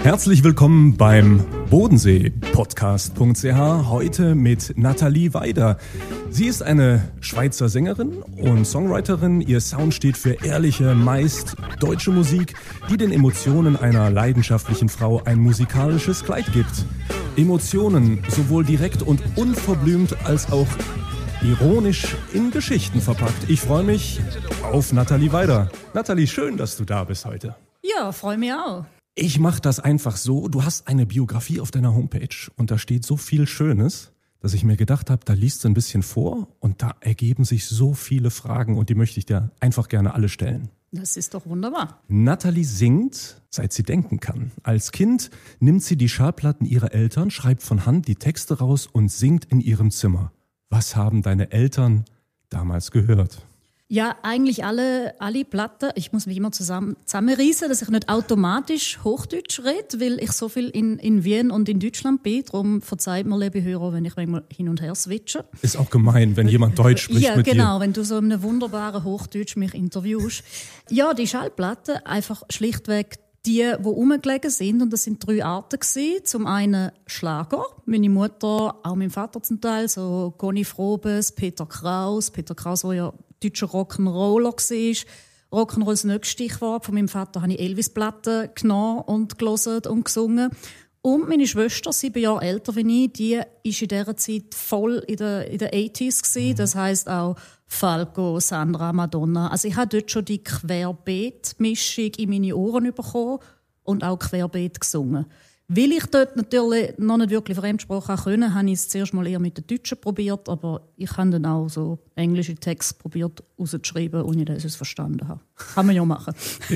Herzlich willkommen beim Bodensee-Podcast.ch, heute mit Nathalie Weider. Sie ist eine Schweizer Sängerin und Songwriterin. Ihr Sound steht für ehrliche, meist deutsche Musik, die den Emotionen einer leidenschaftlichen Frau ein musikalisches Kleid gibt. Emotionen sowohl direkt und unverblümt als auch ironisch in Geschichten verpackt. Ich freue mich auf Nathalie Weider. Nathalie, schön, dass du da bist heute. Ja, freue mich auch. Ich mache das einfach so, du hast eine Biografie auf deiner Homepage und da steht so viel Schönes, dass ich mir gedacht habe, da liest du ein bisschen vor und da ergeben sich so viele Fragen und die möchte ich dir einfach gerne alle stellen. Das ist doch wunderbar. Nathalie singt, seit sie denken kann. Als Kind nimmt sie die Schallplatten ihrer Eltern, schreibt von Hand die Texte raus und singt in ihrem Zimmer. Was haben deine Eltern damals gehört? Ja, eigentlich alle Platten. Ich muss mich immer zusammenreissen, dass ich nicht automatisch Hochdeutsch rede, weil ich so viel in Wien und in Deutschland bin. Darum verzeiht mir, liebe Hörer, wenn ich manchmal hin und her switche. Ist auch gemein, wenn jemand Deutsch spricht mit dir. Ja, genau, wenn du so in einem wunderbaren Hochdeutsch mich interviewst. Ja, die Schallplatten, einfach schlichtweg die rumgelegen sind. Und das sind 3 Arten gewesen. Zum einen Schlager. Meine Mutter, auch mein Vater zum Teil, so Conny Frobes, Peter Kraus, der ja deutscher Rock'n'Roller war. Rock'n'Roll ist das nächste Stichwort. Von meinem Vater habe ich Elvis-Platten genommen und gelesen und gesungen. Und meine Schwester, 7 Jahre älter als ich, die war in dieser Zeit voll in der 80s gewesen. Das heisst auch Falco, Sandra, Madonna. Also ich habe dort schon die Querbeet-Mischung in meine Ohren bekommen und auch Querbeet gesungen. Weil ich dort natürlich noch nicht wirklich Fremdsprache konnte, habe ich es zuerst mal eher mit den Deutschen probiert, aber ich habe dann auch so englische Texte probiert rauszuschreiben, ohne dass ich es verstanden habe. Kann man ja machen.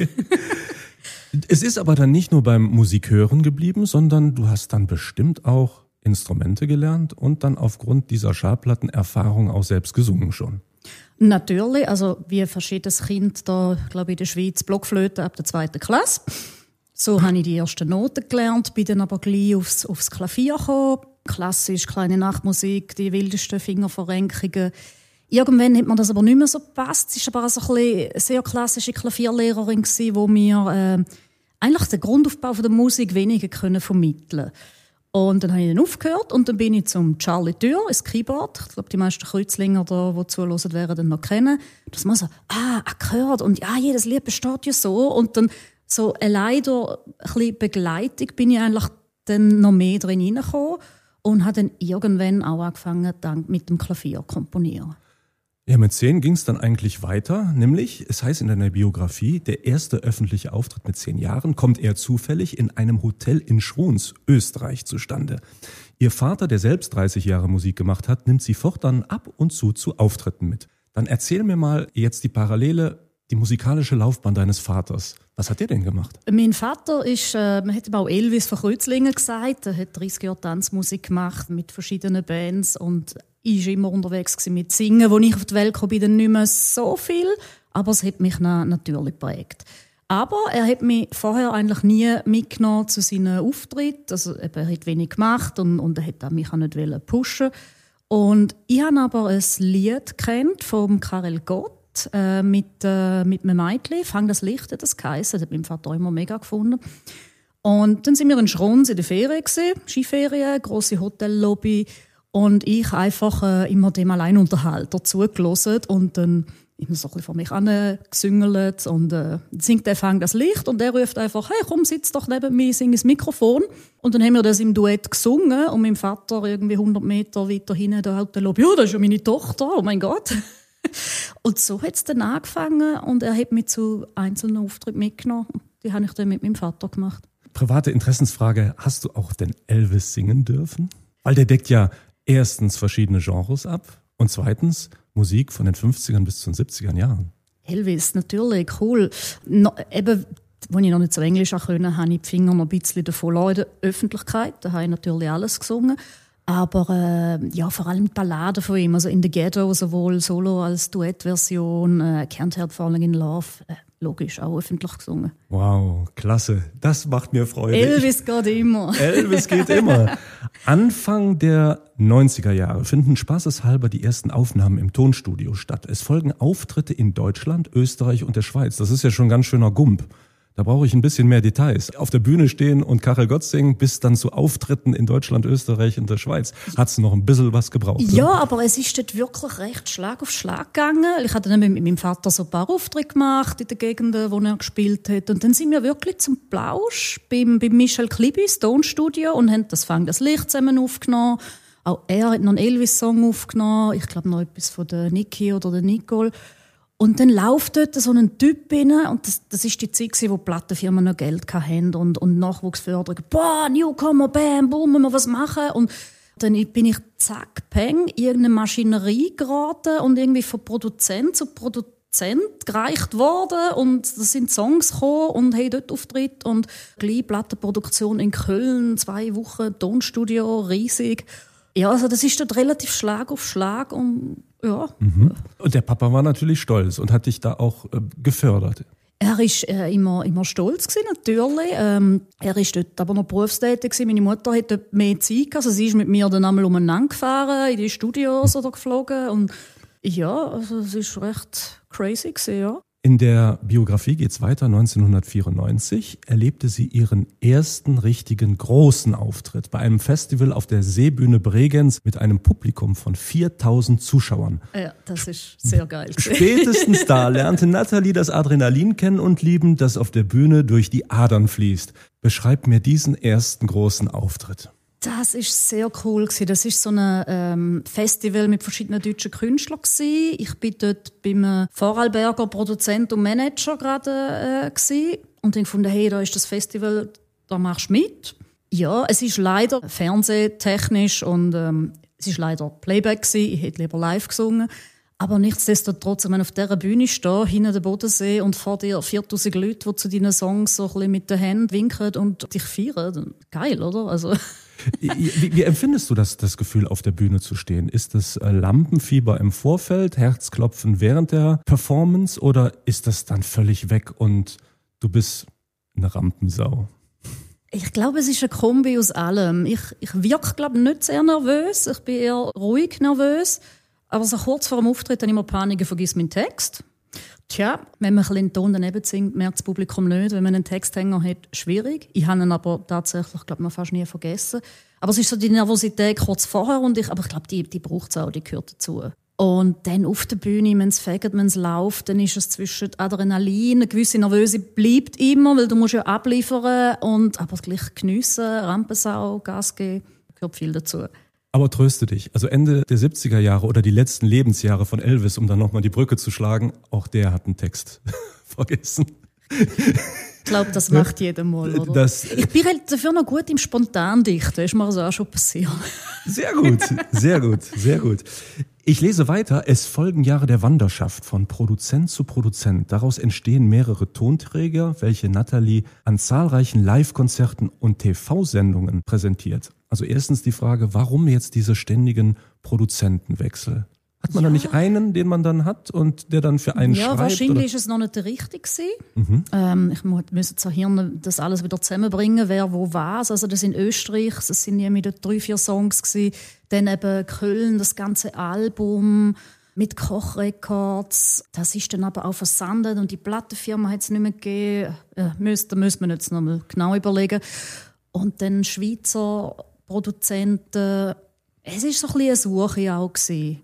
Es ist aber dann nicht nur beim Musikhören geblieben, sondern du hast dann bestimmt auch Instrumente gelernt und dann aufgrund dieser Schallplattenerfahrung auch selbst gesungen schon. Natürlich, also wie verschiedenes Kind da, glaube ich, in der Schweiz Blockflöte ab der 2. Klasse. So habe ich die ersten Noten gelernt, bin dann aber gleich aufs Klavier gekommen. Klassisch, kleine Nachtmusik, die wildesten Fingerverrenkungen. Irgendwann hat mir das aber nicht mehr so gepasst. Sie war aber so eine sehr klassische Klavierlehrerin, die mir eigentlich den Grundaufbau der Musik weniger vermitteln konnte. Und dann habe ich dann aufgehört und dann bin ich zum Charlie Tür, ins Keyboard. Ich glaube, die meisten Kreuzlinger, die zuhören, werden dann noch kennen. Dass man so, gehört und ja, jedes Lied besteht ja so. Und dann so leider ein bisschen Begleitung bin ich eigentlich dann noch mehr drin hineingekommen und habe dann irgendwann auch angefangen mit dem Klavier zu komponieren. Ja, mit 10 ging es dann eigentlich weiter, nämlich, es heißt in deiner Biografie, der erste öffentliche Auftritt mit 10 Jahren kommt eher zufällig in einem Hotel in Schruns, Österreich, zustande. Ihr Vater, der selbst 30 Jahre Musik gemacht hat, nimmt sie fortan ab und zu Auftritten mit. Dann erzähl mir mal jetzt die musikalische Laufbahn deines Vaters. Was hat der denn gemacht? Mein Vater ist, man hätte auch Elvis von Kreuzlingen gesagt. Er hat 30 Jahre Tanzmusik gemacht mit verschiedenen Bands und ich war immer unterwegs mit Singen. Als ich auf die Welt kam, bin dann nicht mehr so viel, aber es hat mich natürlich geprägt. Aber er hat mich vorher eigentlich nie mitgenommen zu seinen Auftritten. Also, er hat wenig gemacht und er hat mich auch nicht pushen. Und ich habe aber ein Lied kennt vom Karel Gott. Mit einem Mädchen, «Fang das Licht», hat das geheissen. Das hat mein Vater immer mega gefunden. Und dann sind wir in Schruns in der Ferien gewesen, Skiferien, grosse Hotellobby. Und ich einfach immer dem Alleinunterhalter zugelassen und dann immer so ein bisschen vor mich angesüngelt und singt der «Fang das Licht» und der ruft einfach, «Hey, komm, sitz doch neben mir, sing ins Mikrofon». Und dann haben wir das im Duett gesungen und mein Vater irgendwie 100 Meter weiter hinten in der Hotellobby, «Ja, das ist ja meine Tochter, oh mein Gott». Und so hat es dann angefangen und er hat mich zu einzelnen Auftritten mitgenommen. Die habe ich dann mit meinem Vater gemacht. Private Interessensfrage, hast du auch den Elvis singen dürfen? Weil der deckt ja erstens verschiedene Genres ab und zweitens Musik von den 50ern bis zu den 70er Jahren. Elvis, natürlich, cool. Eben, als ich noch nicht so Englisch konnte, habe ich die Finger noch ein bisschen davon in der Öffentlichkeit. Da habe ich natürlich alles gesungen. Aber vor allem die Balladen von ihm, also «In the Ghetto», sowohl Solo als Duettversion, «Can't Help Falling in Love», logisch, auch öffentlich gesungen. Wow, klasse, das macht mir Freude. Elvis geht immer. Elvis geht immer. Anfang der 90er Jahre finden spaßeshalber die ersten Aufnahmen im Tonstudio statt. Es folgen Auftritte in Deutschland, Österreich und der Schweiz. Das ist ja schon ein ganz schöner Gump. Da brauche ich ein bisschen mehr Details. Auf der Bühne stehen und Karel Gott singen, bis dann zu Auftritten in Deutschland, Österreich und der Schweiz. Hat's noch ein bisschen was gebraucht? Ja, aber es ist dort wirklich recht Schlag auf Schlag gegangen. Ich hatte dann mit meinem Vater so ein paar Aufträge gemacht in den Gegenden, wo er gespielt hat. Und dann sind wir wirklich zum Plausch beim Michel Klibis Tonstudio und haben das Fang das Licht zusammen aufgenommen. Auch er hat noch einen Elvis-Song aufgenommen. Ich glaube noch etwas von der Niki oder der Nicole. Und dann läuft dort so ein Typ rein, und das ist die Zeit, wo die Plattenfirmen noch Geld hatten und Nachwuchsförderung. Boah, Newcomer, bam, boom, müssen wir was machen. Und dann bin ich zack, peng, irgendeine Maschinerie geraten und irgendwie von Produzent zu Produzent gereicht worden. Und da sind Songs gekommen und haben dort Auftritt und gleich Plattenproduktion in Köln, 2 Wochen, Tonstudio, riesig. Ja, also das ist dort relativ Schlag auf Schlag und ja. Und der Papa war natürlich stolz und hat dich da auch gefördert. Er war immer stolz gewesen, natürlich. Er ist dort aber noch berufstätig gewesen. Meine Mutter hat dort mehr Zeit gehabt. Also sie ist mit mir dann einmal umeinander gefahren, in die Studios oder geflogen. Und ja, also es ist recht crazy gewesen, ja. In der Biografie geht's weiter. 1994 erlebte sie ihren ersten richtigen großen Auftritt bei einem Festival auf der Seebühne Bregenz mit einem Publikum von 4000 Zuschauern. Ja, das ist sehr geil. Spätestens da lernte Nathalie das Adrenalin kennen und lieben, das auf der Bühne durch die Adern fließt. Beschreib mir diesen ersten großen Auftritt. Das ist sehr cool gewesen. Das ist so ein Festival mit verschiedenen deutschen Künstlern gewesen. Ich bin dort beim Vorarlberger Produzent und Manager gerade gewesen. Und ich fand, hey, da ist das Festival, da machst du mit. Ja, es ist leider fernsehtechnisch und es ist leider Playback gewesen. Ich hätte lieber live gesungen. Aber nichtsdestotrotz, wenn man auf dieser Bühne steht, hinter dem Bodensee und vor dir 4000 Leute, die zu deinen Songs so ein bisschen mit den Händen winken und dich feiern. Geil, oder? Also Wie empfindest du das Gefühl, auf der Bühne zu stehen? Ist das Lampenfieber im Vorfeld, Herzklopfen während der Performance oder ist das dann völlig weg und du bist eine Rampensau? Ich glaube, es ist eine Kombi aus allem. Ich wirke, glaube ich, nicht sehr nervös. Ich bin eher ruhig nervös. Aber so kurz vor dem Auftritt habe ich immer Panik, ich vergesse meinen Text. Tja, wenn man ein bisschen den Ton daneben singt, merkt das Publikum nicht. Wenn man einen Texthänger hat, schwierig. Ich habe ihn aber tatsächlich, glaube ich, fast nie vergessen. Aber es ist so die Nervosität kurz vorher aber ich glaube, die braucht es auch, die gehört dazu. Und dann auf der Bühne, wenn es fegt, wenn es läuft, dann ist es zwischen Adrenalin, eine gewisse Nervöse bleibt immer, weil du musst ja abliefern aber gleich geniessen, Rampensau, Gas geben, gehört viel dazu. Aber tröste dich, also Ende der 70er Jahre oder die letzten Lebensjahre von Elvis, um dann nochmal die Brücke zu schlagen, auch der hat einen Text vergessen. Ich glaube, das macht jeder mal, oder? Ich bin halt dafür noch gut im Spontandichten, ist mir also auch schon passiert. Sehr gut, sehr gut, sehr gut. Ich lese weiter. Es folgen Jahre der Wanderschaft von Produzent zu Produzent. Daraus entstehen mehrere Tonträger, welche Nathalie an zahlreichen Live-Konzerten und TV-Sendungen präsentiert. Also erstens die Frage, warum jetzt diese ständigen Produzentenwechsel? Hat man da nicht einen, den man dann hat und der dann für einen schreibt? Ja, wahrscheinlich oder? ist es noch nicht der richtige gewesen. Ich muss jetzt Hirn das alles wieder zusammenbringen, wer wo was. Also das in Österreich, das sind ja mit 3-4 Songs gewesen. Dann eben Köln, das ganze Album mit Koch Records. Das ist dann aber auch versandet und die Plattenfirma hat es nicht mehr gegeben. Da müsste man jetzt noch mal genau überlegen. Und dann Schweizer Produzenten. Es war so ein bisschen eine Suche auch gewesen.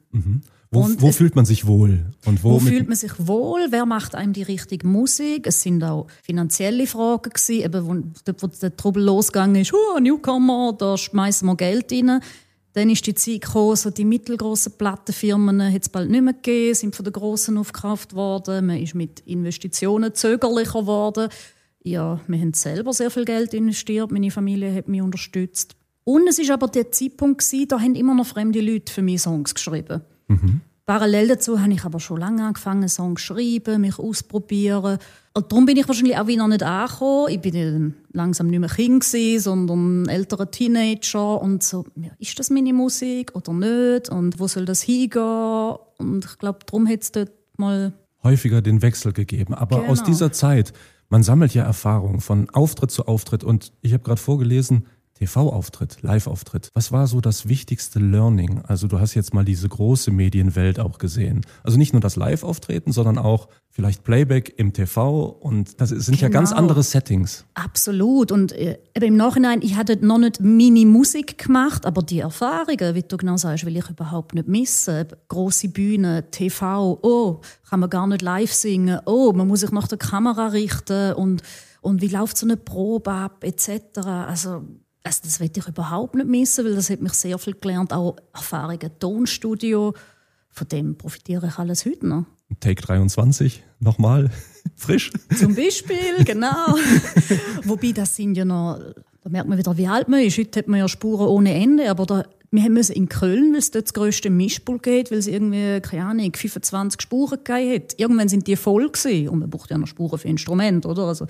Wo fühlt man sich wohl? Und wo fühlt man sich wohl? Wer macht einem die richtige Musik? Es sind auch finanzielle Fragen gewesen, eben wo der Trubel losgegangen ist. Newcomer, da schmeißen wir Geld rein. Dann ist die Zeit gekommen, so die mittelgroßen Plattenfirmen hat es bald nicht mehr gegeben, sind von den Grossen aufgekauft worden. Man ist mit Investitionen zögerlicher geworden. Ja, wir haben selber sehr viel Geld investiert. Meine Familie hat mich unterstützt. Und es war aber der Zeitpunkt, da haben immer noch fremde Leute für mich Songs geschrieben. Parallel dazu habe ich aber schon lange angefangen, Songs zu schreiben, mich auszuprobieren. Und darum bin ich wahrscheinlich auch wieder nicht angekommen. Ich bin dann langsam nicht mehr Kind gewesen, sondern älterer Teenager. Und so, ja, ist das meine Musik oder nicht? Und wo soll das hingehen? Und ich glaube, darum hat es dort mal häufiger den Wechsel gegeben. Aber genau. Aus dieser Zeit, man sammelt ja Erfahrung von Auftritt zu Auftritt. Und ich habe gerade vorgelesen, TV-Auftritt, Live-Auftritt. Was war so das wichtigste Learning? Also du hast jetzt mal diese große Medienwelt auch gesehen. Also nicht nur das Live-Auftreten, sondern auch vielleicht Playback im TV und das sind ja ganz andere Settings. Absolut und im Nachhinein, ich hatte noch nicht meine Musik gemacht, aber die Erfahrungen, wie du genau sagst, will ich überhaupt nicht missen. Grosse Bühne, TV, kann man gar nicht live singen, man muss sich nach der Kamera richten und wie läuft so eine Probe ab, etc. Also das will ich überhaupt nicht missen, weil das hat mich sehr viel gelernt, auch Erfahrungen, Tonstudio, von dem profitiere ich alles heute noch. Take 23, nochmal, frisch. Zum Beispiel, genau. Wobei, das sind ja noch, da merkt man wieder, wie alt man ist. Heute hat man ja Spuren ohne Ende, aber wir mussten in Köln, weil es dort das grösste Mischpult geht, weil es irgendwie, keine Ahnung, 25 Spuren gegeben hat. Irgendwann sind die voll gewesen. Und man braucht ja noch Spuren für Instrumente, oder? Also,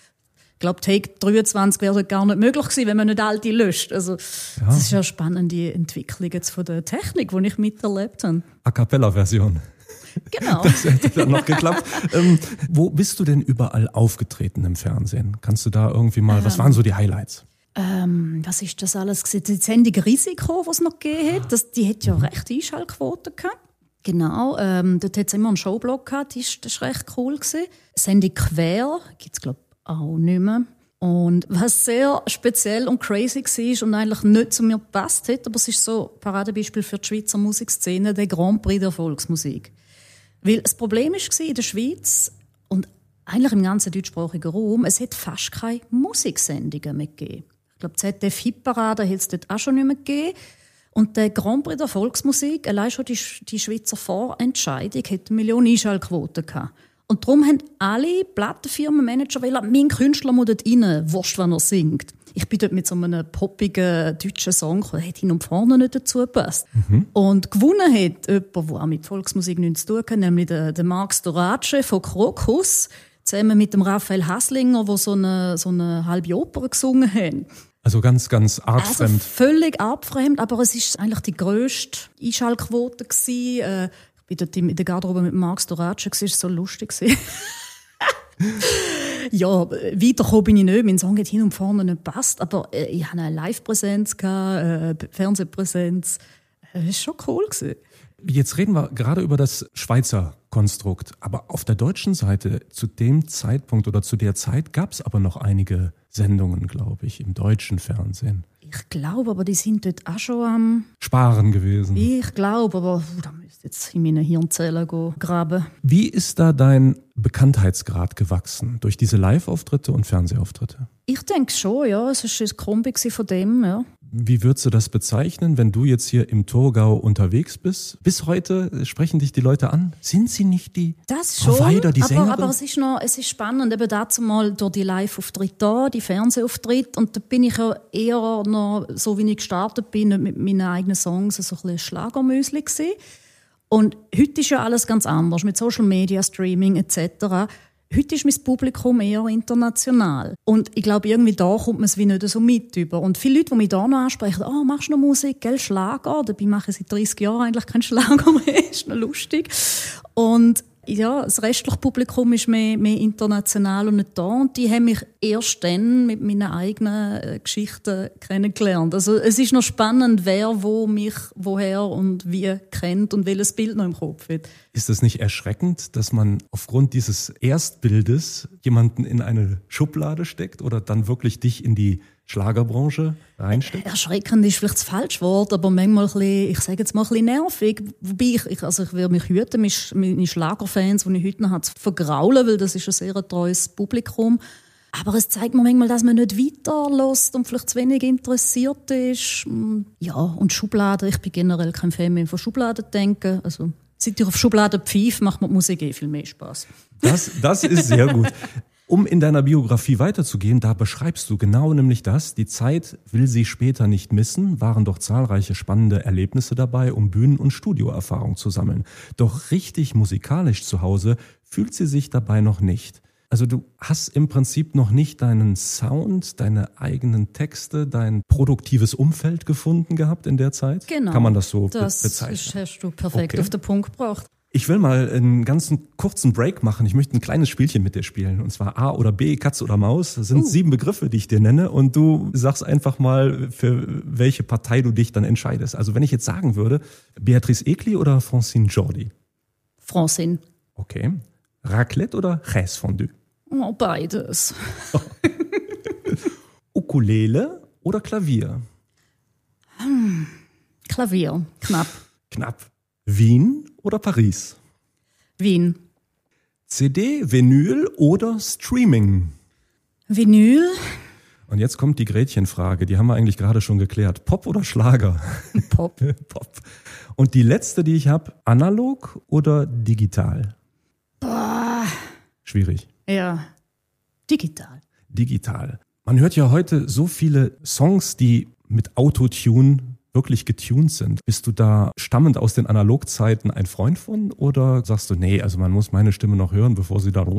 ich glaube, Take 23 wäre gar nicht möglich gewesen, wenn man nicht alte löscht. Also, das ist ja eine spannende Entwicklung jetzt von der Technik, die ich miterlebt habe. A Cappella-Version. Genau. Das hätte dann noch geklappt. Wo bist du denn überall aufgetreten im Fernsehen? Kannst du da irgendwie mal, was waren so die Highlights? Was ist das alles gewesen? Die Sendung Risiko, die es noch gegeben hat, die hat ja recht Einschaltquoten gehabt. Genau, dort hat es immer einen Showblock gehabt, das war recht cool gewesen. Sendung Quer gibt es, glaube ich, auch nicht mehr. Und was sehr speziell und crazy war und eigentlich nicht zu mir gepasst hat, aber es ist so ein Paradebeispiel für die Schweizer Musikszene, der Grand Prix der Volksmusik. Weil das Problem war in der Schweiz und eigentlich im ganzen deutschsprachigen Raum, es hat fast keine Musiksendungen mehr gegeben. Ich glaube, die ZDF-Hitparade hat es dort auch schon nicht mehr gegeben. Und der Grand Prix der Volksmusik, allein schon die Schweizer Vorentscheidung, hat 1 Million Einschaltquoten gehabt. Und darum haben alle Plattenfirmenmanager gesagt, mein Künstler muss dort rein, wurscht, wenn er singt. Ich bin dort mit so einem poppigen deutschen Song gekommen, der hat hin und vorne nicht dazu gepasst. Und gewonnen hat jemand, der auch mit Volksmusik nichts zu tun hat, nämlich der Marc Storace von Krokus, zusammen mit dem Raphael Haslinger, der so eine halbe Oper gesungen haben. Also ganz, ganz artfremd. Also völlig artfremd, aber es war eigentlich die grösste Einschaltquote gewesen. Ich war dort in der Garderobe mit Marc Storace, das war so lustig. Ja, weitergekommen bin ich nicht. Mein Song hat hin und vorne nicht gepasst, aber ich hatte eine Live-Präsenz, Fernsehpräsenz. Das war schon cool. Jetzt reden wir gerade über das Schweizer Konstrukt. Aber auf der deutschen Seite zu dem Zeitpunkt oder zu der Zeit gab es aber noch einige Sendungen, glaube ich, im deutschen Fernsehen. Ich glaube, aber die sind dort auch schon am Sparen gewesen. Ich glaube, aber da müsste ich jetzt in meine Hirnzellen graben. Wie ist da dein Bekanntheitsgrad gewachsen durch diese Live-Auftritte und Fernsehauftritte? Ich denke schon, ja. Es war ein Kombi von dem, ja. Wie würdest du das bezeichnen, wenn du jetzt hier im Thurgau unterwegs bist? Bis heute sprechen dich die Leute an. Sind sie nicht die Provider, die Sängerin? Aber es ist spannend, eben dazu mal durch die Live-Auftritte, die Fernsehauftritte. Und da bin ich ja eher noch, so wie ich gestartet bin, nicht mit meinen eigenen Songs, so ein bisschen Schlagermüsli gewesen. Und heute ist ja alles ganz anders, mit Social Media, Streaming etc. Heute ist mein Publikum eher international. Und ich glaube, irgendwie da kommt man es wie nicht so mit über. Und viele Leute, die mich da noch ansprechen, machst du noch Musik, gell, Schlager? Dabei mache ich seit 30 Jahren eigentlich keinen Schlager mehr. Ist noch lustig. Und ja, das restliche Publikum ist mehr international und nicht da. Und die haben mich erst dann mit meinen eigenen Geschichten kennengelernt. Also es ist noch spannend, wer wo mich woher und wie kennt und welches Bild noch im Kopf hat. Ist das nicht erschreckend, dass man aufgrund dieses Erstbildes jemanden in eine Schublade steckt oder dann wirklich dich in die Schlagerbranche reinsteckt? Erschreckend ist vielleicht das falsche Wort, aber manchmal ein bisschen, ich sage jetzt mal ein bisschen nervig. Wobei ich würde mich hüten, meine Schlagerfans, die ich heute noch habe, zu vergraulen, weil das ist ein sehr treues Publikum. Aber es zeigt mir manchmal, dass man nicht weiterlässt und vielleicht zu wenig interessiert ist. Ja, und Schubladen, ich bin generell kein Fan mehr von Schubladen denken. Also, seit ich auf Schubladen pfeife, macht mir die Musik viel mehr Spaß. Das ist sehr gut. Um in deiner Biografie weiterzugehen, da beschreibst du genau nämlich das. Die Zeit will sie später nicht missen, waren doch zahlreiche spannende Erlebnisse dabei, um Bühnen- und Studioerfahrung zu sammeln. Doch richtig musikalisch zu Hause fühlt sie sich dabei noch nicht. Also du hast im Prinzip noch nicht deinen Sound, deine eigenen Texte, dein produktives Umfeld gefunden gehabt in der Zeit? Genau. Kann man das so bezeichnen? Das hast du perfekt auf den Punkt gebracht. Ich will mal einen ganzen kurzen Break machen. Ich möchte ein kleines Spielchen mit dir spielen. Und zwar A oder B, Katze oder Maus. Das sind 7 Begriffe, die ich dir nenne. Und du sagst einfach mal, für welche Partei du dich dann entscheidest. Also wenn ich jetzt sagen würde, Beatrice Egli oder Francine Jordi? Francine. Okay. Raclette oder Käsefondue? Oh, beides. Ukulele oder Klavier? Klavier. Knapp. Knapp. Wien oder Paris? Wien. CD, Vinyl oder Streaming? Vinyl. Und jetzt kommt die Gretchenfrage, die haben wir eigentlich gerade schon geklärt. Pop oder Schlager? Pop. Pop. Und die letzte, die ich habe, analog oder digital? Boah. Schwierig. Ja, digital. Digital. Man hört ja heute so viele Songs, die mit Autotune wirklich getuned sind. Bist du da stammend aus den Analogzeiten ein Freund von oder sagst du, nee, also man muss meine Stimme noch hören, bevor sie da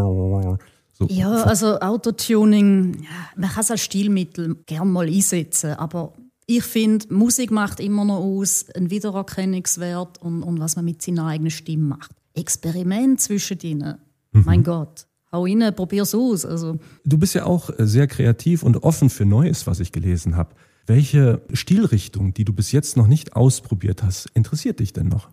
so. Ja, also Autotuning, ja, man kann es als Stilmittel gern mal einsetzen, aber ich finde, Musik macht immer noch aus, einen Wiedererkennungswert und was man mit seiner eigenen Stimme macht. Experiment zwischen ihnen. Mein Gott, hau rein, probier's aus. Also. Du bist ja auch sehr kreativ und offen für Neues, was ich gelesen habe. Welche Stilrichtung, die du bis jetzt noch nicht ausprobiert hast, interessiert dich denn noch?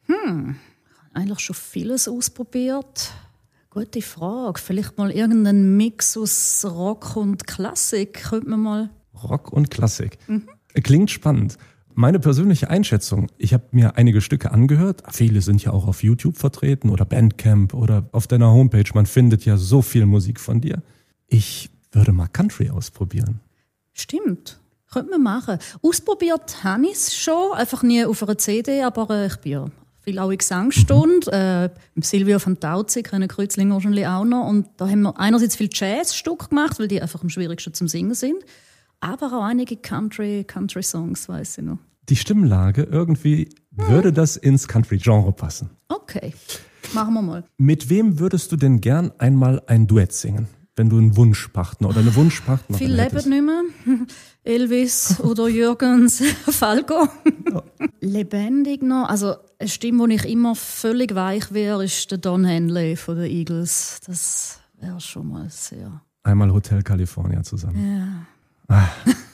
Eigentlich schon vieles ausprobiert. Gute Frage. Vielleicht mal irgendeinen Mix aus Rock und Klassik. Könnte man mal. Rock und Klassik. Klingt spannend. Meine persönliche Einschätzung, ich habe mir einige Stücke angehört. Viele sind ja auch auf YouTube vertreten oder Bandcamp oder auf deiner Homepage. Man findet ja so viel Musik von dir. Ich würde mal Country ausprobieren. Stimmt. Könnte man machen. Ausprobiert habe ich es schon, einfach nie auf einer CD, aber ich bin ja viel auch in Gesangsstunde. Silvio von Tauzig, kennen Kreuzlinger wahrscheinlich auch noch. Und da haben wir einerseits viel Jazzstücke gemacht, weil die einfach am schwierigsten zum Singen sind. Aber auch einige Country-Songs, weiss ich noch. Die Stimmlage, irgendwie würde das ins Country-Genre passen. Okay, machen wir mal. Mit wem würdest du denn gern einmal ein Duett singen? Wenn du einen Wunschpartner oder eine Wunschpartnerin Viel hättest? leben nicht mehr. Elvis oder Jürgens Falco. Ja. Lebendig noch. Also eine Stimme, die ich immer völlig weich wäre, ist der Don Henley von den Eagles. Das wäre schon mal sehr... Einmal Hotel California zusammen. Ja.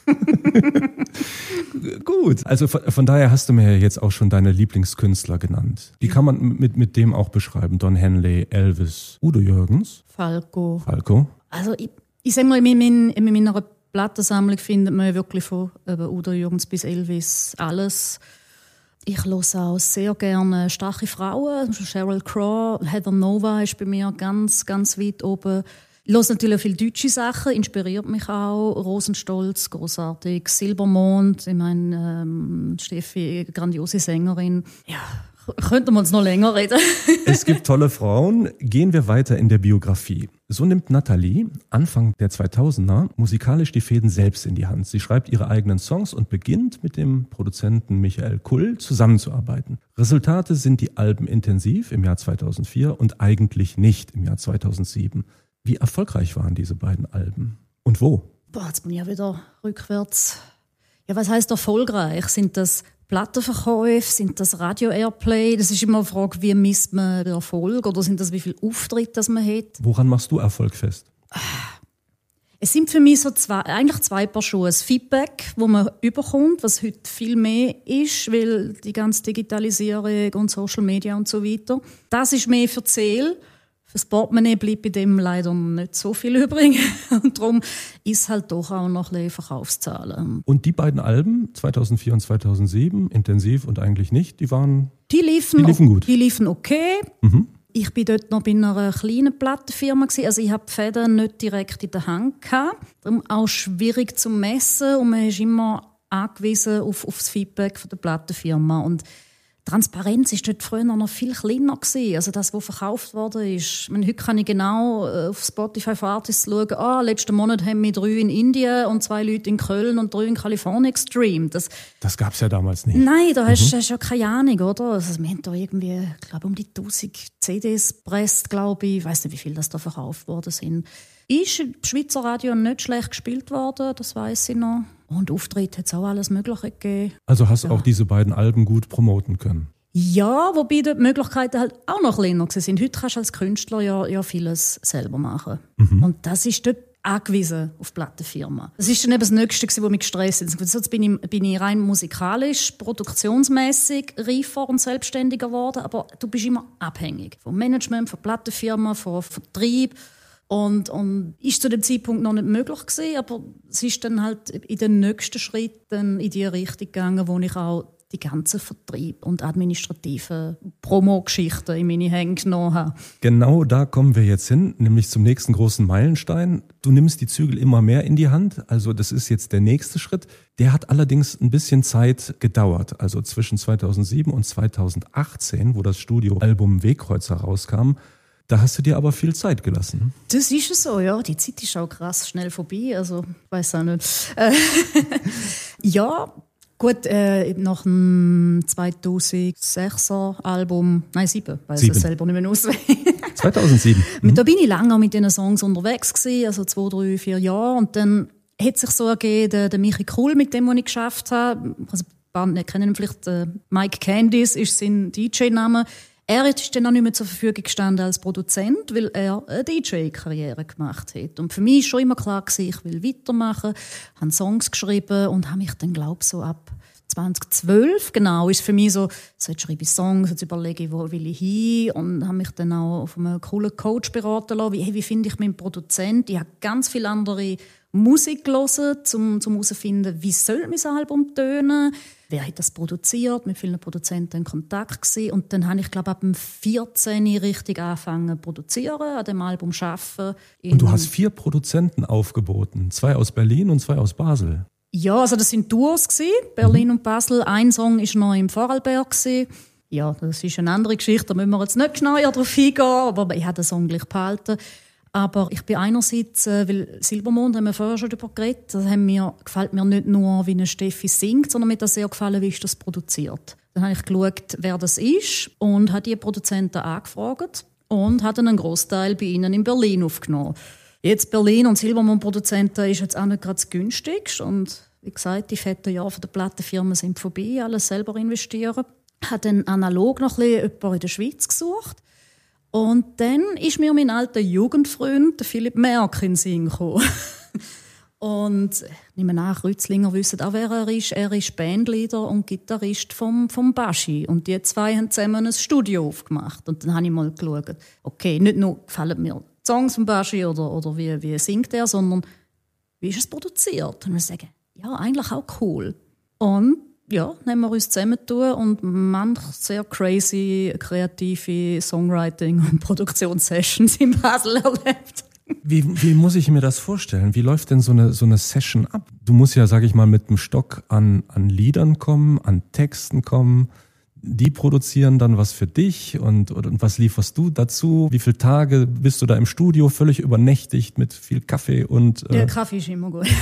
Gut, also von daher hast du mir ja jetzt auch schon deine Lieblingskünstler genannt. Die kann man mit dem auch beschreiben. Don Henley, Elvis, Udo Jürgens. Falco. Also ich sag mal, in meiner Plattensammlung findet man wirklich von Udo Jürgens bis Elvis alles. Ich höre auch sehr gerne starke Frauen. Sheryl Crow, Heather Nova ist bei mir ganz, ganz weit oben. Ich höre natürlich viele deutsche Sachen, inspiriert mich auch. Rosenstolz, großartig. Silbermond, ich meine, Steffi, grandiose Sängerin. Ja, könnten wir uns noch länger reden. Es gibt tolle Frauen. Gehen wir weiter in der Biografie. So nimmt Nathalie Anfang der 2000er musikalisch die Fäden selbst in die Hand. Sie schreibt ihre eigenen Songs und beginnt mit dem Produzenten Michael Kull zusammenzuarbeiten. Resultate sind die Alben Intensiv im Jahr 2004 und Eigentlich nicht im Jahr 2007. Wie erfolgreich waren diese beiden Alben? Und wo? Jetzt bin ich ja wieder rückwärts. Ja, was heisst erfolgreich? Sind das Plattenverkäufe? Sind das Radio-Airplay? Das ist immer eine Frage, wie misst man den Erfolg? Oder sind das, wie viel Auftritt man hat? Woran machst du Erfolg fest? Es sind für mich so zwei Paar Schuhe. Das Feedback, das man überkommt, was heute viel mehr ist, weil die ganze Digitalisierung und Social Media und so weiter. Das ist mehr für die Seele. Das Portemonnaie bleibt bei dem leider nicht so viel übrig. Und darum ist halt doch auch noch ein bisschen Verkaufszahlen. Und die beiden Alben, 2004 und 2007, Intensiv und Eigentlich nicht, die liefen gut. Die liefen okay. Ich bin dort noch bei einer kleinen Plattenfirma gewesen. Also ich habe die Fäden nicht direkt in der Hand gehabt. Darum auch schwierig zu messen. Und man ist immer angewiesen auf das Feedback von der Plattenfirma. Und Transparenz war dort früher noch viel kleiner gewesen. Also das, was verkauft worden ist. Ich meine, heute kann ich genau auf Spotify für Artists schauen. Letzten Monat haben wir 3 in Indien und 2 Leute in Köln und 3 in Kalifornien gestreamt. Das gab es ja damals nicht. Nein, da hast du ja keine Ahnung, oder? Also wir haben da irgendwie, ich glaube, um die 1000 CDs gepresst, glaube ich. Ich weiss nicht, wie viel das da verkauft worden sind. Ist im Schweizer Radio nicht schlecht gespielt worden, das weiss ich noch. Und Auftritt hat es auch alles Mögliche gegeben. Also hast du auch diese beiden Alben gut promoten können? Ja, wobei die Möglichkeiten halt auch noch kleiner sind. Heute kannst du als Künstler ja vieles selber machen. Und das ist dort angewiesen auf die Plattenfirma. Das ist dann eben das Nächste, was mich gestresst hat. Jetzt bin ich rein musikalisch, produktionsmäßig reifer und selbstständiger geworden, aber du bist immer abhängig vom Management, von der Plattenfirma, vom Vertrieb. Und ist zu dem Zeitpunkt noch nicht möglich gewesen, aber es ist dann halt in den nächsten Schritten in die Richtung gegangen, wo ich auch die ganzen Vertrieb und administrative Promo-Geschichten in meine Hände genommen habe. Genau da kommen wir jetzt hin, nämlich zum nächsten großen Meilenstein. Du nimmst die Zügel immer mehr in die Hand, also das ist jetzt der nächste Schritt. Der hat allerdings ein bisschen Zeit gedauert, also zwischen 2007 und 2018, wo das Studioalbum Wegkreuzer rauskam. Da hast du dir aber viel Zeit gelassen. Das ist es so, ja. Die Zeit ist auch krass schnell vorbei, also ich weiss auch nicht. Ja, gut, nach dem 2006er Album, nein 7, weiß ich selber nicht mehr auswendig. 2007. Da bin ich lange mit diesen Songs unterwegs gewesen, also 2, 3, 4 Jahre. Und dann hat sich so ergeben, der Michi Kuhl, mit dem ich geschafft habe, also Band kennen ihn vielleicht, Mike Candice ist sein DJ-Name. Er ist dann auch nicht mehr zur Verfügung gestanden als Produzent, weil er eine DJ-Karriere gemacht hat. Und für mich war schon immer klar, ich will weitermachen, habe Songs geschrieben und habe mich dann, glaube ich, so ab 2012, genau, ist für mich so, jetzt schreibe ich Songs, jetzt überlege ich, wo will ich hin, und habe mich dann auch auf einem coolen Coach beraten lassen, wie finde ich meinen Produzent. Ich habe ganz viele andere Musik gehört, um herauszufinden, wie soll mein Album tönen, wer hat das produziert, mit vielen Produzenten in Kontakt gewesen. Und dann habe ich, glaube ab dem 14 richtig angefangen zu produzieren, an dem Album zu arbeiten. Und du hast 4 Produzenten aufgeboten, 2 aus Berlin und 2 aus Basel. Ja, also das sind Duos gewesen, Berlin und Basel. Ein Song war noch im Vorarlberg gewesen. Ja, das ist eine andere Geschichte, da müssen wir jetzt nicht genauer darauf eingehen, aber ich habe den Song gleich behalten. Aber ich bin einerseits, weil Silbermond, haben wir vorher schon darüber geredet, das gefällt mir nicht nur, wie eine Steffi singt, sondern mir hat das sehr gefallen, wie ist das produziert. Dann habe ich geschaut, wer das ist, und habe die Produzenten angefragt und habe dann einen Großteil bei ihnen in Berlin aufgenommen. Jetzt Berlin und Silbermond-Produzenten ist jetzt auch nicht gerade das günstigste, und wie gesagt, die fetten Jahre der Plattenfirmen sind vorbei, alles selber investieren. Ich habe dann analog noch ein bisschen jemanden in der Schweiz gesucht. Und dann ist mir mein alter Jugendfreund, der Philipp Merck, in den Sinn gekommen. Und ich nehme an, Rützlinger wissen auch, wer er ist. Er ist Bandleader und Gitarrist vom Baschi. Und die 2 haben zusammen ein Studio aufgemacht. Und dann habe ich mal geschaut, okay, nicht nur gefallen mir die Songs vom Baschi oder wie singt er, sondern wie ist es produziert? Und wir sagen, ja, eigentlich auch cool. Und ja, dann haben wir uns zusammentun und manch sehr crazy, kreative Songwriting- und Produktionssessions in Basel erlebt. Wie muss ich mir das vorstellen? Wie läuft denn so eine Session ab? Du musst ja, sag ich mal, mit dem Stock an Liedern kommen, an Texten kommen. Die produzieren dann was für dich und was lieferst du dazu? Wie viele Tage bist du da im Studio, völlig übernächtigt mit viel Kaffee und... Ja, Kaffee ist immer gut.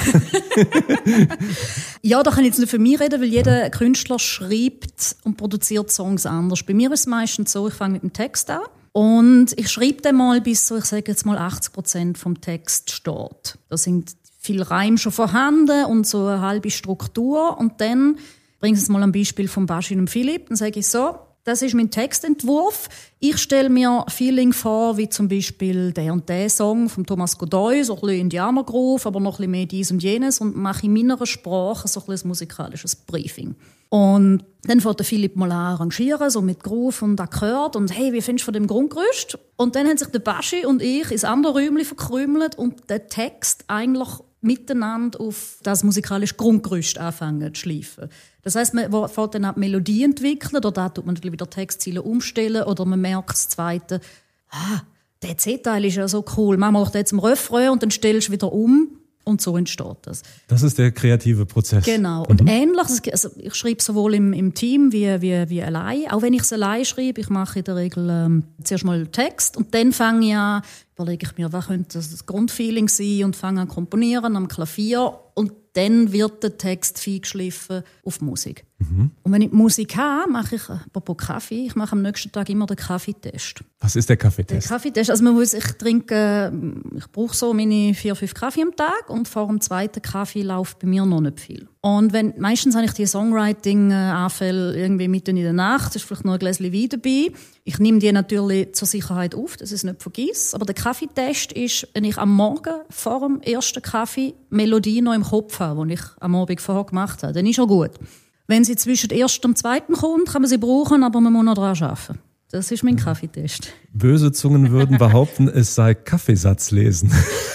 Ja, da kann ich jetzt nicht für mich reden, weil jeder Künstler schreibt und produziert Songs anders. Bei mir ist es meistens so, ich fange mit dem Text an und ich schreibe den mal bis so, ich sage jetzt mal 80% vom Text steht. Da sind viele Reime schon vorhanden und so eine halbe Struktur, und dann bringe ich es mal am Beispiel von Baschi und Philipp. Dann sage ich so, das ist mein Textentwurf. Ich stelle mir Feeling vor, wie zum Beispiel der und der Song von Thomas Godoy, so ein bisschen Indianergroove, aber noch ein bisschen mehr dies und jenes, und mache in meiner Sprache so ein bisschen ein musikalisches Briefing. Und dann fängt der Philipp mal an arrangieren, so mit Groove und Akkord, und hey, wie findest du von dem Grundgerüst? Und dann haben sich der Baschi und ich ins andere Räumchen verkrümelt und den Text eigentlich miteinander auf das musikalische Grundgerüst anfangen zu schleifen. Das heisst, man fängt dann an die Melodie entwickeln, oder da tut man wieder Textziele umstellen, oder man merkt das Zweite, der C-Teil ist ja so cool, machen wir doch jetzt im Refrain und dann stellst du wieder um, und so entsteht das. Das ist der kreative Prozess. Genau. Und ähnlich, also ich schreibe sowohl im Team wie allein. Auch wenn ich es allein schreibe, ich mache in der Regel zuerst mal Text und dann fange ich an, überlege ich mir, was könnte das Grundfeeling sein, und fange an zu komponieren am Klavier, und dann wird der Text feingeschliffen auf Musik. Und wenn ich Musik habe, mache ich, apropos Kaffee, ich mache am nächsten Tag immer den Kaffeetest. Was ist der Kaffeetest? Der Kaffeetest, also ich brauche so meine 4-5 Kaffee am Tag und vor dem zweiten Kaffee läuft bei mir noch nicht viel. Und meistens habe ich die Songwriting-Anfälle irgendwie mitten in der Nacht, ist vielleicht noch ein Gläschen Wein dabei. Ich nehme die natürlich zur Sicherheit auf, dass ich es nicht vergesse. Aber der Kaffeetest ist, wenn ich am Morgen vor dem ersten Kaffee Melodie noch im Kopf habe, die ich am Abend vorher gemacht habe, dann ist er gut. Wenn sie zwischen dem ersten und dem zweiten kommt, kann man sie brauchen, aber man muss noch daran arbeiten. Das ist mein Kaffeetest. Böse Zungen würden behaupten, es sei Kaffeesatz lesen.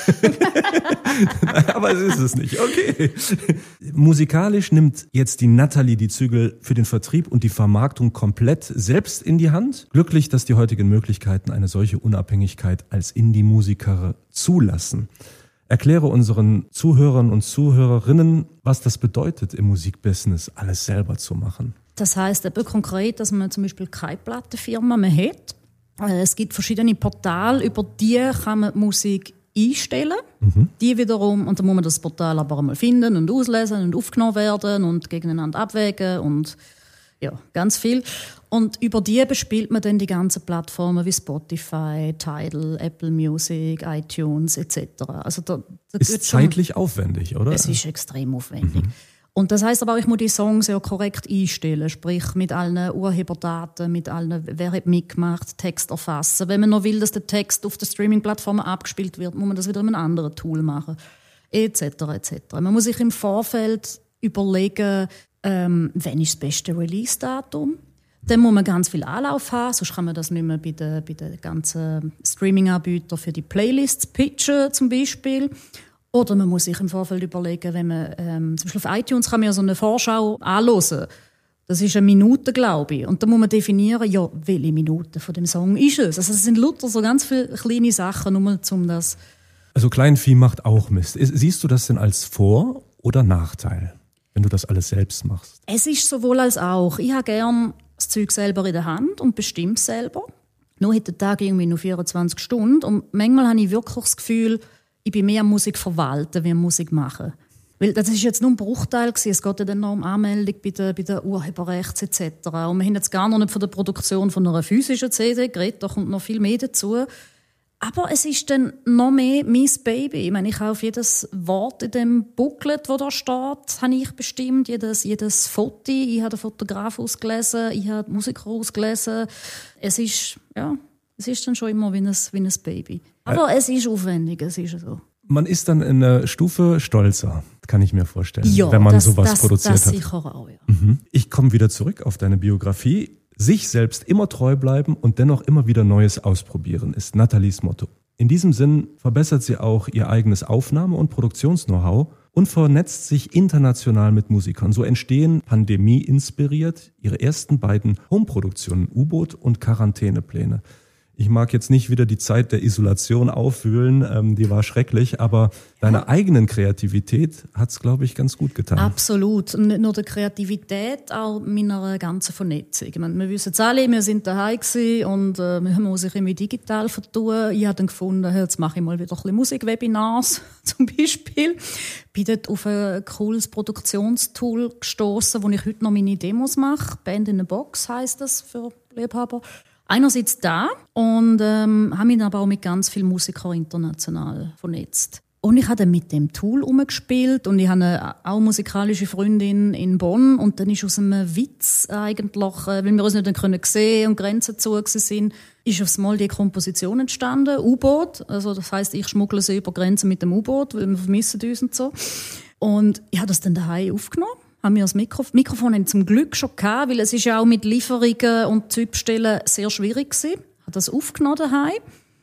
Aber es ist es nicht. Okay. Musikalisch nimmt jetzt die Nathalie die Zügel für den Vertrieb und die Vermarktung komplett selbst in die Hand. Glücklich, dass die heutigen Möglichkeiten eine solche Unabhängigkeit als Indie-Musiker zulassen. Erkläre unseren Zuhörern und Zuhörerinnen, was das bedeutet, im Musikbusiness alles selber zu machen. Das heisst eben konkret, dass man zum Beispiel keine Plattenfirma mehr hat. Es gibt verschiedene Portale, über die kann man die Musik einstellen. Die wiederum, und dann muss man das Portal aber einmal finden und auslesen und aufgenommen werden und gegeneinander abwägen und ja, ganz viel. Und über die bespielt man dann die ganzen Plattformen wie Spotify, Tidal, Apple Music, iTunes etc. Also da ist zeitlich aufwendig, oder? Es ist extrem aufwendig. Und das heisst aber auch, ich muss die Songs ja korrekt einstellen, sprich mit allen Urheberdaten, mit allen, wer hat mitgemacht, Text erfassen. Wenn man noch will, dass der Text auf der Streaming-Plattform abgespielt wird, muss man das wieder in einem anderen Tool machen, etc. etc. Man muss sich im Vorfeld überlegen, wann ist das beste Release-Datum. Dann muss man ganz viel Anlauf haben, sonst kann man das nicht mehr bei den ganzen Streaming-Anbietern für die Playlists pitchen zum Beispiel. Oder man muss sich im Vorfeld überlegen, wenn man zum Beispiel auf iTunes kann man ja so eine Vorschau anhören. Das ist eine Minute, glaube ich. Und dann muss man definieren, ja, welche Minute von dem Song ist es. Also es sind lauter so ganz viele kleine Sachen, nur um das... Also Kleinvieh macht auch Mist. Siehst du das denn als Vor- oder Nachteil, wenn du das alles selbst machst? Es ist sowohl als auch. Ich habe gerne das Zeug selber in der Hand und bestimme es selber. Nur hat der Tag irgendwie nur 24 Stunden. Und manchmal habe ich wirklich das Gefühl, ich bin mehr Musik verwalten, wie Musik machen. Weil das ist jetzt nur ein Bruchteil gewesen. Es geht ja dann noch um Anmeldung bei den Urheberrechts etc. Und wir haben jetzt gar noch nicht von der Produktion von einer physischen CD geredet, da kommt noch viel mehr dazu. Aber es ist dann noch mehr mein Baby. Ich meine, ich habe auf jedes Wort in dem Booklet, das da steht, habe ich bestimmt. Jedes Foto, ich habe den Fotograf ausgelesen, ich habe die Musiker ausgelesen. Es ist dann schon immer wie ein Baby. Aber es ist aufwendig, es ist so. Man ist dann in einer Stufe stolzer, kann ich mir vorstellen, wenn man sowas produziert hat. Das sicher auch, ja. Ich komme wieder zurück auf deine Biografie. Sich selbst immer treu bleiben und dennoch immer wieder Neues ausprobieren, ist Nathalies Motto. In diesem Sinn verbessert sie auch ihr eigenes Aufnahme- und Produktions-Know-how und vernetzt sich international mit Musikern. So entstehen, pandemie-inspiriert, ihre ersten beiden Home-Produktionen, U-Boot und Quarantänepläne. Ich mag jetzt nicht wieder die Zeit der Isolation aufwühlen, die war schrecklich, aber deiner eigenen Kreativität hat's, glaube ich, ganz gut getan. Absolut. Und nicht nur der Kreativität, auch meiner ganzen Vernetzung. Ich meine, wir wissen es alle, wir sind daheim gewesen und wir haben uns irgendwie digital vertun. Ich habe dann gefunden, jetzt mache ich mal wieder ein bisschen Musikwebinars zum Beispiel. Bin dort auf ein cooles Produktionstool gestoßen, wo ich heute noch meine Demos mache. Band in a Box heisst das für Liebhaber. Einerseits da und habe mich aber auch mit ganz vielen Musikern international vernetzt. Und ich habe dann mit dem Tool herumgespielt und ich habe auch eine musikalische Freundin in Bonn und dann ist aus einem Witz eigentlich, weil wir uns nicht sehen können und Grenzen zu sind, ist aufs Mal die Komposition entstanden, U-Boot. Also das heisst, ich schmuggle sie über Grenzen mit dem U-Boot, weil wir vermissen uns und so. Und ich habe das dann daheim aufgenommen. Haben wir das Mikrofon haben zum Glück schon gehabt, weil es ist ja auch mit Lieferungen und Zeitbestellen sehr schwierig gewesen. Ich habe das aufgenommen daheim.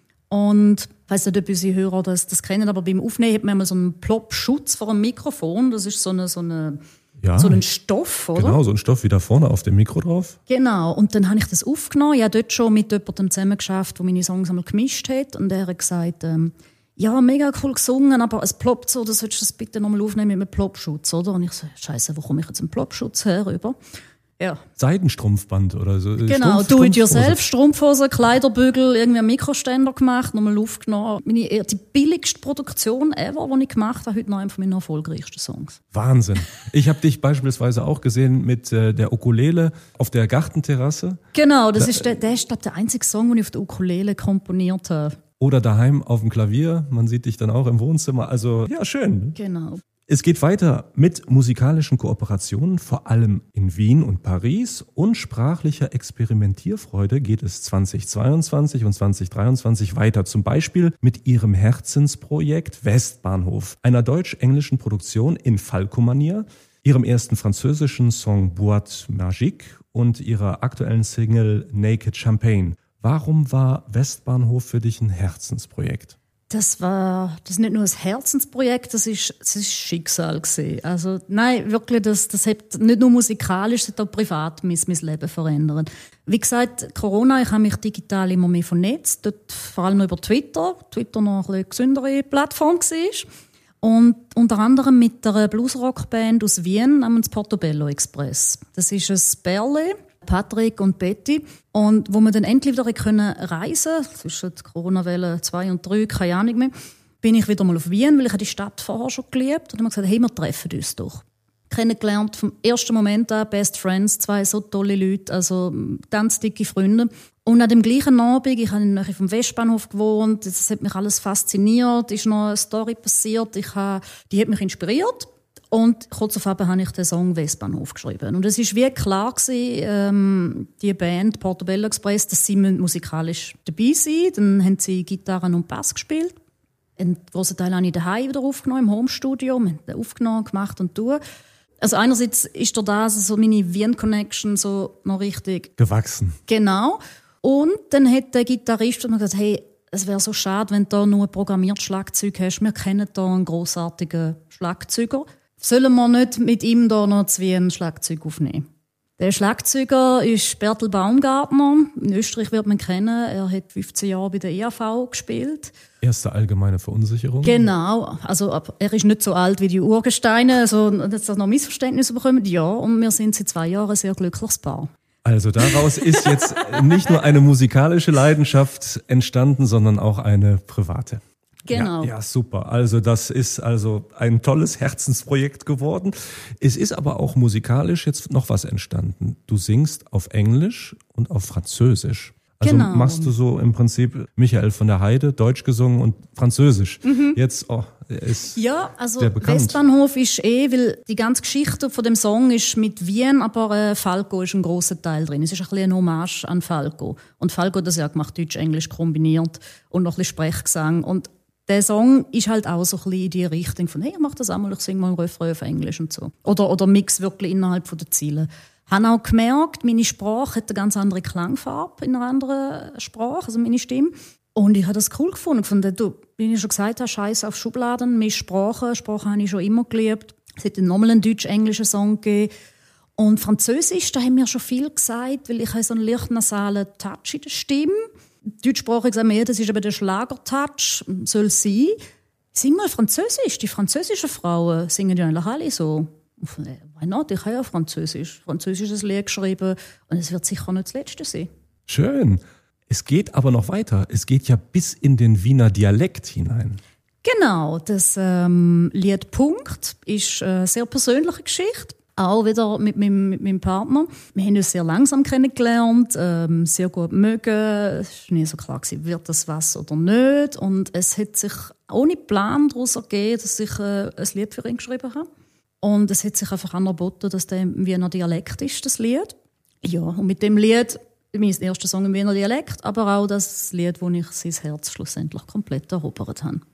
Und ich weiss nicht, ob unsere Hörer das kennen, aber beim Aufnehmen hat man immer so einen Plop-Schutz vor dem Mikrofon. Das ist so ein Stoff, oder? Genau, so ein Stoff wie da vorne auf dem Mikro drauf. Genau, und dann habe ich das aufgenommen. Ich habe dort schon mit jemandem zusammengearbeitet, der meine Songs einmal gemischt hat. Und er hat gesagt, ja, mega cool gesungen, aber es ploppt so, da solltest du das bitte nochmal aufnehmen mit einem Plopschutz, oder? Und ich so, Scheiße, wo komme ich jetzt einen Plopschutz herüber? Ja. Seidenstrumpfband oder so. Genau, do-it-yourself, Strumpfhose, Kleiderbügel, irgendwie einen Mikroständer gemacht, nochmal aufgenommen. Die billigste Produktion ever, die ich gemacht habe, heute noch einer von meinen erfolgreichsten Songs. Wahnsinn. Ich habe dich beispielsweise auch gesehen mit der Ukulele auf der Gartenterrasse. Genau, der ist glaube ich, der einzige Song, den ich auf der Ukulele komponiert habe. Oder daheim auf dem Klavier. Man sieht dich dann auch im Wohnzimmer. Also ja, schön. Genau. Es geht weiter mit musikalischen Kooperationen, vor allem in Wien und Paris, und sprachlicher Experimentierfreude geht es 2022 und 2023 weiter. Zum Beispiel mit ihrem Herzensprojekt Westbahnhof, einer deutsch-englischen Produktion in Falco-Manier, ihrem ersten französischen Song Boîte Magique und ihrer aktuellen Single Naked Champagne. Warum war Westbahnhof für dich ein Herzensprojekt? Das ist nicht nur ein Herzensprojekt, das ist Schicksal gewesen. Also nein, wirklich, das hat nicht nur musikalisch, das hat auch privat mein Leben verändert. Wie gesagt, Corona, ich habe mich digital immer mehr vernetzt, dort vor allem über Twitter noch eine gesündere Plattform war. Und unter anderem mit einer Bluesrock-Band aus Wien namens Portobello Express. Das ist ein Bärli, Patrick und Betty. Und wo wir dann endlich wieder reisen konnten, zwischen Corona-Welle 2 und 3, keine Ahnung mehr, bin ich wieder mal auf Wien, weil ich die Stadt vorher schon geliebt habe. Und dann haben wir gesagt, hey, wir treffen uns doch. Kennengelernt vom ersten Moment an, Best Friends, 2 so tolle Leute, also ganz dicke Freunde. Und an dem gleichen Abend, ich habe in der Nähe vom Westbahnhof gewohnt, das hat mich alles fasziniert, ist noch eine Story passiert, die hat mich inspiriert. Und kurz darauf habe ich den Song Westbahnhof geschrieben. Und es war wie klar gewesen, die Band Portobello Express, dass sie musikalisch dabei sein. Dann haben sie Gitarre und Bass gespielt. Einen grossen Teil habe ich daheim wieder aufgenommen, im Homestudio. Wir haben den aufgenommen, gemacht und tun. Also einerseits ist das so meine Wien-Connection so noch richtig gewachsen. Genau. Und dann hat der Gitarrist gesagt, hey, es wäre so schade, wenn du da nur ein programmiertes Schlagzeug hast. Wir kennen da einen grossartigen Schlagzeuger. Sollen wir nicht mit ihm da noch zu Wien ein Schlagzeug aufnehmen? Der Schlagzeuger ist Bertel Baumgartner. In Österreich wird man kennen. Er hat 15 Jahre bei der EAV gespielt. Erste allgemeine Verunsicherung. Genau. Also, er ist nicht so alt wie die Urgesteine. Also, dass er noch Missverständnisse bekommen. Ja, und wir sind seit 2 Jahren ein sehr glückliches Paar. Also daraus ist jetzt nicht nur eine musikalische Leidenschaft entstanden, sondern auch eine private. Genau. Ja, super. Also das ist also ein tolles Herzensprojekt geworden. Es ist aber auch musikalisch jetzt noch was entstanden. Du singst auf Englisch und auf Französisch. Also genau. Machst du so im Prinzip Michael von der Heide, Deutsch gesungen und Französisch. Jetzt ist ja, also sehr bekannt. Westbahnhof ist weil die ganze Geschichte von dem Song ist mit Wien, aber Falco ist ein grosser Teil drin. Es ist ein bisschen eine Hommage an Falco. Und Falco hat das ja gemacht, Deutsch-Englisch kombiniert und noch ein bisschen Sprechgesang. Und der Song ist halt auch so ein bisschen in die Richtung von, hey, ich mach das einmal, ich singe mal ein Refrain auf Englisch und so. Oder mix wirklich innerhalb der Ziele. Ich habe auch gemerkt, meine Sprache hat eine ganz andere Klangfarbe in einer anderen Sprache, also meine Stimme. Und ich habe das cool gefunden. Wie ich schon gesagt habe, Scheiß auf Schubladen, meine Sprache habe ich schon immer geliebt. Es hat dann nochmal einen deutsch-englischen Song gegeben. Und Französisch, da haben wir schon viel gesagt, weil ich habe so einen leicht nasalen Touch in der Stimme. Deutschsprachig sagen wir, das ist aber der Schlager-Touch, soll sein. Sing mal Französisch. Die französischen Frauen singen ja eigentlich alle so. Why not? Ich habe ja französisches Lied geschrieben und es wird sicher nicht das letzte sein. Schön. Es geht aber noch weiter. Es geht ja bis in den Wiener Dialekt hinein. Genau, das Lied Punkt ist eine sehr persönliche Geschichte. Auch wieder mit meinem Partner. Wir haben uns sehr langsam kennengelernt, sehr gut mögen. Es war nie so klar gewesen, wird das was oder nicht. Und es hat sich ohne Plan daraus ergeben, dass ich ein Lied für ihn geschrieben habe. Und es hat sich einfach angeboten, dass der im Wiener Dialekt ist, das Lied. Ja, und mit dem Lied, mein erster Song im Wiener Dialekt, aber auch das Lied, wo ich sein Herz schlussendlich komplett erobert habe.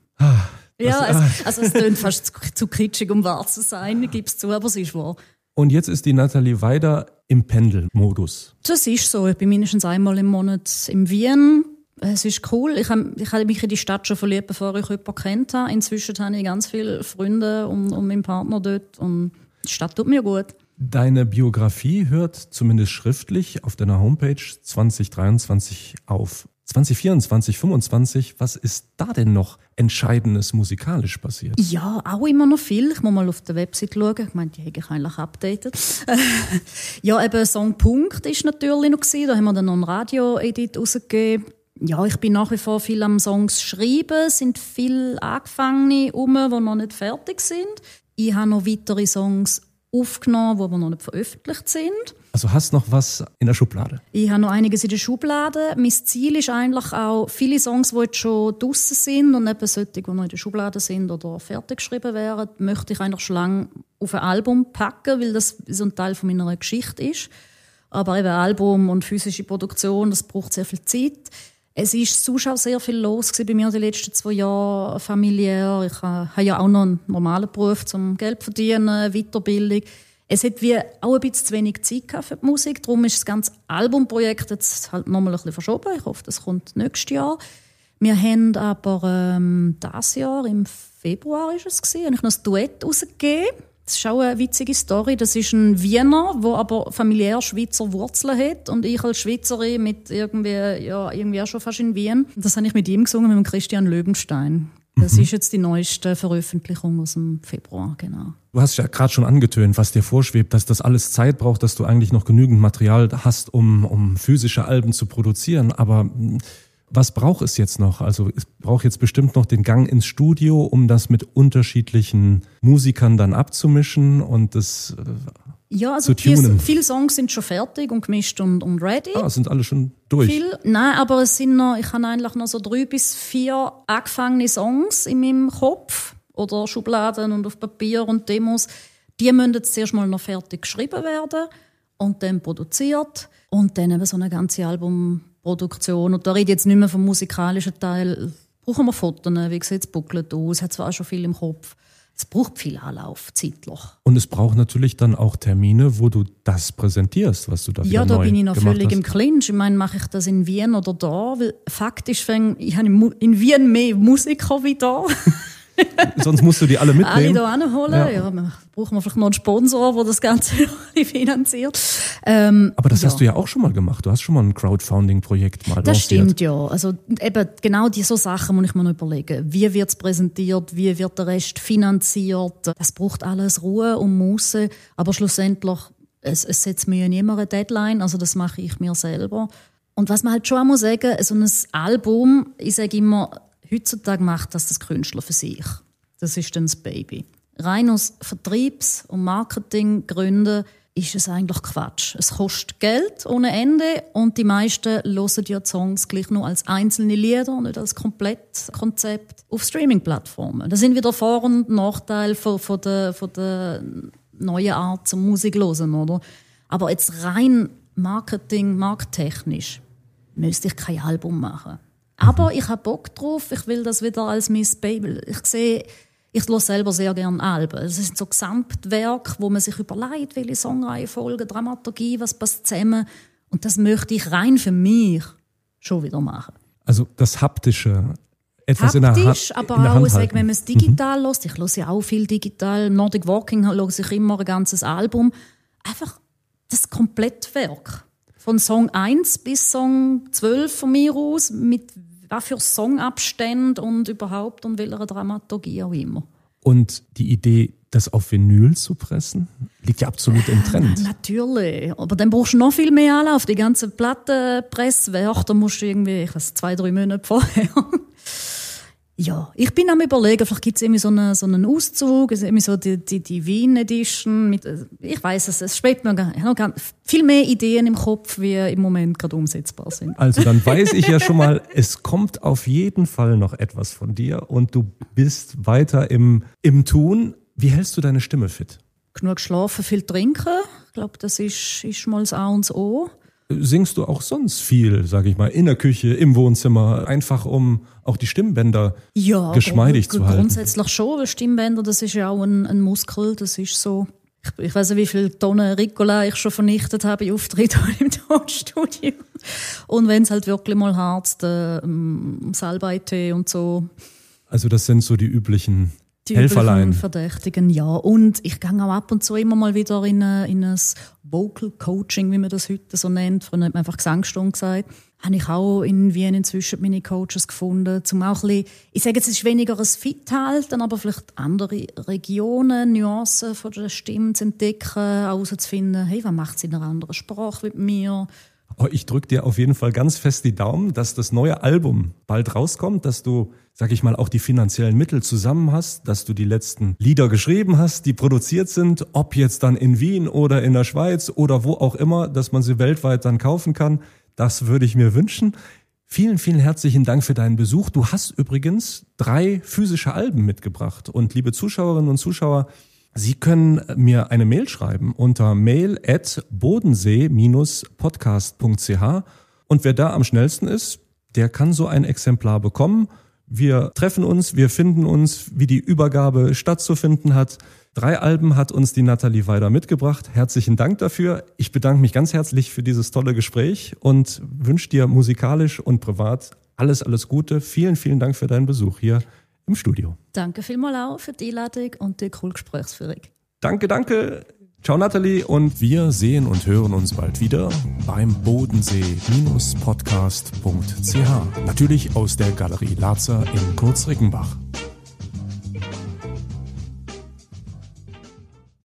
Ja, es klingt fast zu kitschig, um wahr zu sein, ich gebe es zu, aber es ist wahr. Und jetzt ist die Nathalie Weider im Pendelmodus. Das ist so. Ich bin mindestens einmal im Monat in Wien. Es ist cool. Ich habe mich in die Stadt schon verliebt, bevor ich jemanden kennt habe. Inzwischen habe ich ganz viele Freunde und meinen Partner dort. Und die Stadt tut mir gut. Deine Biografie hört zumindest schriftlich auf deiner Homepage 2023 auf. 2024, 2025, was ist da denn noch Entscheidendes musikalisch passiert? Ja, auch immer noch viel. Ich muss mal auf der Website schauen. Ich meine, die habe ich eigentlich updated. Ja, eben Song Punkt ist natürlich noch gewesen. Da haben wir dann noch einen Radio-Edit rausgegeben. Ja, ich bin nach wie vor viel am Songs schreiben. Es sind viele angefangene die noch nicht fertig sind. Ich habe noch weitere Songs aufgenommen, die aber noch nicht veröffentlicht sind. Also hast noch was in der Schublade? Ich habe noch einiges in der Schublade. Mein Ziel ist eigentlich auch, viele Songs, die jetzt schon draussen sind und eben solche, die noch in der Schublade sind oder fertig geschrieben werden, möchte ich eigentlich schon lange auf ein Album packen, weil das so ein Teil von meiner Geschichte ist. Aber eben Album und physische Produktion, das braucht sehr viel Zeit. Es ist sonst auch sehr viel los bei mir die letzten 2 Jahre familiär. Ich habe ja auch noch einen normalen Beruf zum Geld zu verdienen, Weiterbildung. Es hat wie auch ein bisschen zu wenig Zeit für die Musik. Darum ist das ganze Albumprojekt jetzt halt nochmal ein bisschen verschoben. Ich hoffe, das kommt nächstes Jahr. Wir haben aber dieses Jahr, im Februar ist es gewesen, habe ich noch ein Duett rausgegeben. Das ist auch eine witzige Story. Das ist ein Wiener, der aber familiär Schweizer Wurzeln hat. Und ich als Schweizerin mit irgendwie auch schon fast in Wien. Das habe ich mit ihm gesungen, mit dem Christian Löwenstein. Das ist jetzt die neueste Veröffentlichung aus dem Februar, genau. Du hast ja gerade schon angetönt, was dir vorschwebt, dass das alles Zeit braucht, dass du eigentlich noch genügend Material hast, um physische Alben zu produzieren. Aber was braucht es jetzt noch? Also es braucht jetzt bestimmt noch den Gang ins Studio, um das mit unterschiedlichen Musikern dann abzumischen und das ja, also zu tunen. Viele Songs sind schon fertig und gemischt und ready. Sind alle schon durch? Nein, aber es sind noch, ich habe eigentlich noch so 3 bis 4 angefangene Songs in meinem Kopf oder Schubladen und auf Papier und Demos. Die müssen jetzt zuerst mal noch fertig geschrieben werden und dann produziert und dann eben so eine ganze Albumproduktion. Und da rede ich jetzt nicht mehr vom musikalischen Teil. Brauchen wir Fotos, wie sieht das Booklet aus? Es hat zwar auch schon viel im Kopf. Es braucht viel Anlauf, zeitlich. Und es braucht natürlich dann auch Termine, wo du das präsentierst, was du da wieder neu gemacht hast. Ja, da bin ich noch völlig im Clinch. Ich meine, mache ich das in Wien oder da? Weil faktisch, ich habe in Wien mehr Musiker wie da. Sonst musst du die alle mitnehmen. Alle hier hinholen. Ja, brauchen wir vielleicht noch einen Sponsor, der das Ganze finanziert. Aber das hast du ja auch schon mal gemacht. Du hast schon mal ein Crowdfunding-Projekt mal lanciert. Das stimmt, ja. Also eben genau so Sachen muss ich mir noch überlegen. Wie wird es präsentiert? Wie wird der Rest finanziert? Das braucht alles Ruhe und Muße. Aber schlussendlich, es setzt mir ja niemand eine Deadline. Also das mache ich mir selber. Und was man halt schon auch sagen muss, so ein Album, ich sage immer, heutzutage macht das Künstler für sich. Das ist dann das Baby. Rein aus Vertriebs- und Marketinggründen ist es eigentlich Quatsch. Es kostet Geld ohne Ende und die meisten hören ja die Songs gleich nur als einzelne Lieder, nicht als Komplettkonzept auf Streaming-Plattformen. Das sind wieder Vor- und Nachteile von der neuen Art zum Musik hören, oder? Aber jetzt rein markettechnisch müsste ich kein Album machen. Aber ich habe Bock drauf, ich will das wieder als mein Baby. Ich höre selber sehr gerne Alben. Das sind so Gesamtwerke, wo man sich überlegt, welche Songreihenfolge, Dramaturgie, was passt zusammen. Und das möchte ich rein für mich schon wieder machen. Also das Haptische, etwas Haptisch, in aber der auch, Hand wenn man es digital hört. Ich höre ja auch viel digital. Nordic Walking höre ich immer ein ganzes Album. Einfach das Komplettwerk. Von Song 1 bis Song 12 von mir aus, mit was für Songabständen und überhaupt und welcher Dramaturgie auch immer. Und die Idee, das auf Vinyl zu pressen, liegt ja absolut im Trend. Natürlich, aber dann brauchst du noch viel mehr Anlauf. Die ganze Plattenpresswerk, da musst du irgendwie, 2-3 Monate vorher. Ja, ich bin am Überlegen, vielleicht gibt es irgendwie so einen Auszug, irgendwie so die Wien Edition. Ich weiss es schwebt mir noch viel mehr Ideen im Kopf, wie im Moment gerade umsetzbar sind. Also dann weiß ich ja schon mal, es kommt auf jeden Fall noch etwas von dir und du bist weiter im Tun. Wie hältst du deine Stimme fit? Genug schlafen, viel trinken. Ich glaube, das ist mal das A und das O. Singst du auch sonst viel, sage ich mal, in der Küche, im Wohnzimmer, einfach um auch die Stimmbänder geschmeidig zu halten? Grundsätzlich schon, weil Stimmbänder, das ist ja auch ein Muskel, das ist so. Ich weiss nicht, wie viele Tonnen Ricola ich schon vernichtet habe in Auftritten im Tonstudio. Und wenn es halt wirklich mal harzt, Salbeitee und so. Also das sind so die üblichen Helferlein. Verdächtigen, ja. Und ich gehe auch ab und zu immer mal wieder in ein Vocal Coaching, wie man das heute so nennt. Früher hat man einfach Gesangsstunde gesagt. habe ich auch in Wien inzwischen meine Coaches gefunden, um auch ein bisschen, ich sage jetzt, es ist weniger ein Fit-Halten, aber vielleicht andere Regionen, Nuancen von der Stimme zu entdecken, auch herauszufinden, hey, was macht sie in einer anderen Sprache mit mir? Oh, ich drücke dir auf jeden Fall ganz fest die Daumen, dass das neue Album bald rauskommt, dass du, sag ich mal, auch die finanziellen Mittel zusammen hast, dass du die letzten Lieder geschrieben hast, die produziert sind, ob jetzt dann in Wien oder in der Schweiz oder wo auch immer, dass man sie weltweit dann kaufen kann. Das würde ich mir wünschen. Vielen, vielen herzlichen Dank für deinen Besuch. Du hast übrigens 3 physische Alben mitgebracht. Und liebe Zuschauerinnen und Zuschauer, Sie können mir eine Mail schreiben unter mail@bodensee-podcast.ch und wer da am schnellsten ist, der kann so ein Exemplar bekommen. Wir treffen uns, wir finden uns, wie die Übergabe stattzufinden hat. 3 Alben hat uns die Nathalie Weider mitgebracht. Herzlichen Dank dafür. Ich bedanke mich ganz herzlich für dieses tolle Gespräch und wünsche dir musikalisch und privat alles, alles Gute. Vielen, vielen Dank für deinen Besuch hier im Studio. Danke vielmals auch für die Einladung und die coole Gesprächsführung. Danke, danke. Ciao Nathalie und wir sehen und hören uns bald wieder beim Bodensee-podcast.ch. Natürlich aus der Galerie Larzer in Kurzrickenbach.